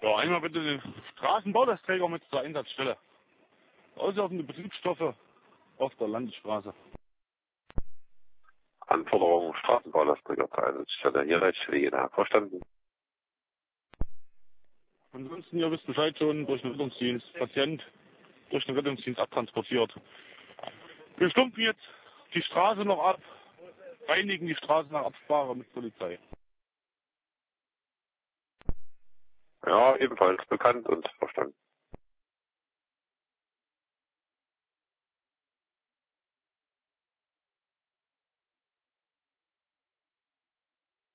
Ja, einmal bitte den Straßenbaulasträger mit zur Einsatzstelle. Auslaufende Betriebsstoffe auf der Landesstraße. Anforderungen Straßenbaulasträger zur Einsatzstelle. Hier Leitstelle jeder. Verstanden. Ansonsten, ihr wisst Bescheid schon, durch den Rettungsdienst, Patient durch den Rettungsdienst abtransportiert. Wir stumpfen jetzt die Straße noch ab, reinigen die Straße nach Absprache mit Polizei. Ja, ebenfalls bekannt und verstanden.